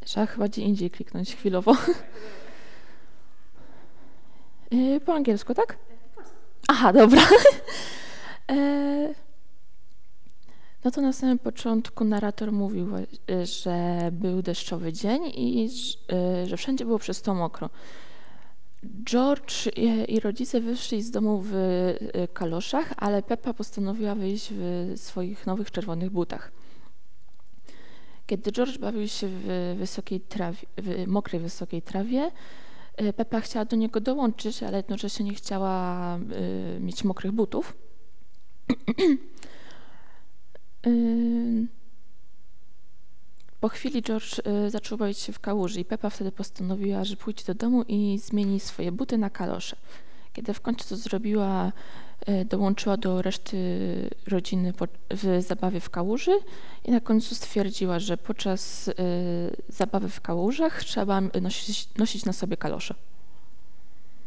Trzeba chyba gdzie indziej kliknąć chwilowo. Po angielsku, tak? Aha, dobra. No to na samym początku narrator mówił, że był deszczowy dzień i że wszędzie było przez to mokro. George i rodzice wyszli z domu w kaloszach, ale Peppa postanowiła wyjść w swoich nowych czerwonych butach. Kiedy George bawił się w mokrej, wysokiej trawie, Peppa chciała do niego dołączyć, ale jednocześnie nie chciała mieć mokrych butów. Po chwili George zaczął bawić się w kałuży i Peppa wtedy postanowiła, że pójdzie do domu i zmieni swoje buty na kalosze. Kiedy w końcu to zrobiła, dołączyła do reszty rodziny w zabawie w kałuży i na końcu stwierdziła, że podczas zabawy w kałużach trzeba nosić na sobie kalosze.